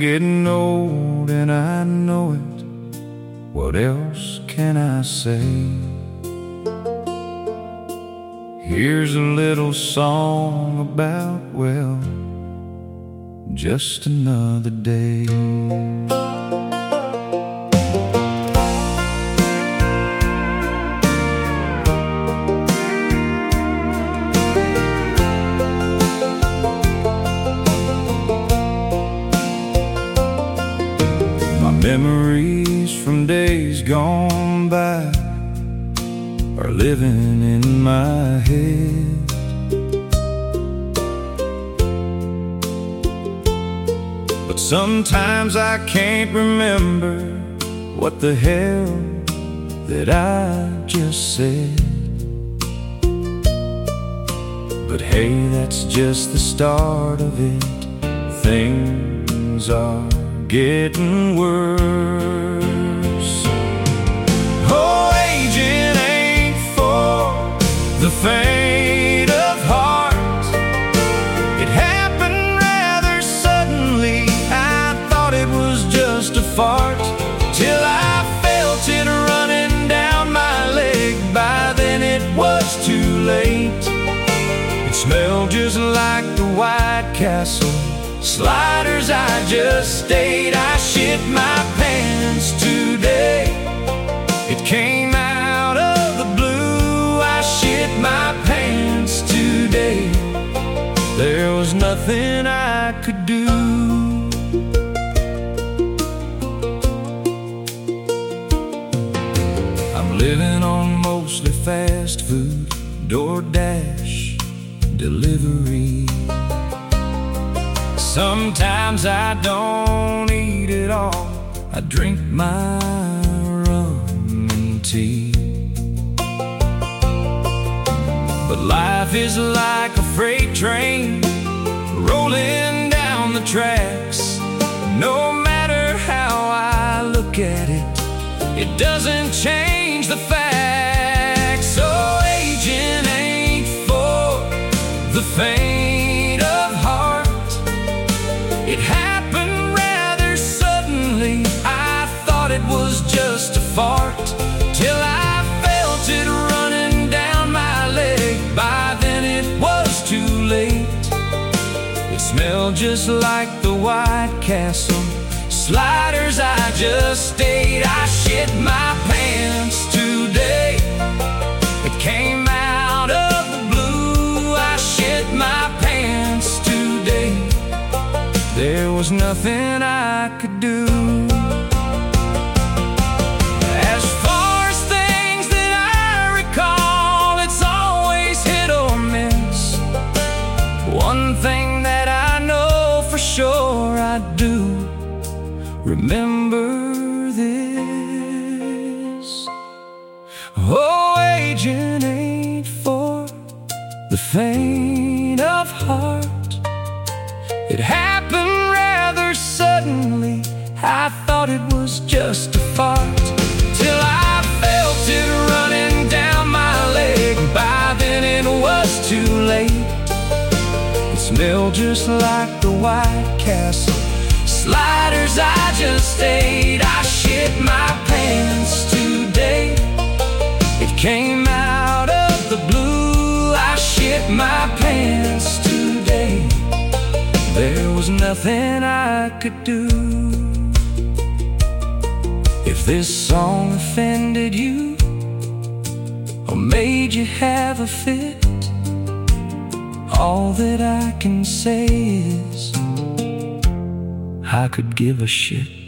getting old and I know it. What else can I say? Here's a little song about, well, just another day. Memories from days gone by are living in my head. But sometimes I can't remember what the hell that I just said. But hey, that's just the start of it. Things are getting worse. Oh, aging ain't for the faint of heart. It happened rather suddenly. I thought it was just a fart, till I felt it running down my leg. By then it was too late. It smelled just like the White Castle sliders I just stayed. I shit my pants today. It came out of the blue. I shit my pants today. There was nothing I could do. I'm living on mostly fast food, DoorDash, delivery. Sometimes I don't eat at all. I drink my rum and tea. But life is like a freight train rolling down the tracks. No matter how I look at it, it doesn't change the facts. So aging ain't for the faint of heart. It happened rather suddenly. I thought it was just a fart, till I felt it running down my leg. By then it was too late. It smelled just like the White Castle sliders I just stayed. I shit my pants today. It came out of the blue. I shit my pants today. There was nothing I could do. As far as things that I recall, it's always hit or miss. One thing that I know for sure, I do remember this. Oh, aging ain't for the faint of heart. It happened rather suddenly. I thought it was just a fart, till I felt it running down my leg. By then it was too late. It smelled just like the White Castle sliders I just stayed. I shit my pants today. It came out of the blue. I shit my pants today. There was nothing I could do. If this song offended you or made you have a fit, all that I can say is I could give a shit.